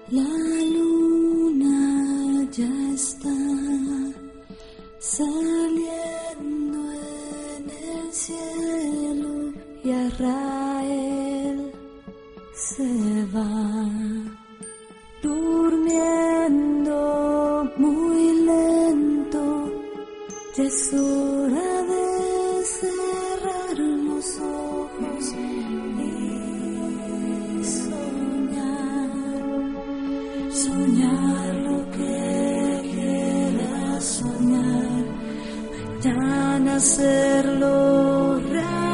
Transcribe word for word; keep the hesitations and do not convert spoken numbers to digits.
La luna ya está saliendo en el cielo y Arrael se va durmiendo muy lento. Ya es hora de cerrar los ojos y soñar, soñar lo que quieras soñar, mañana hacerlo real.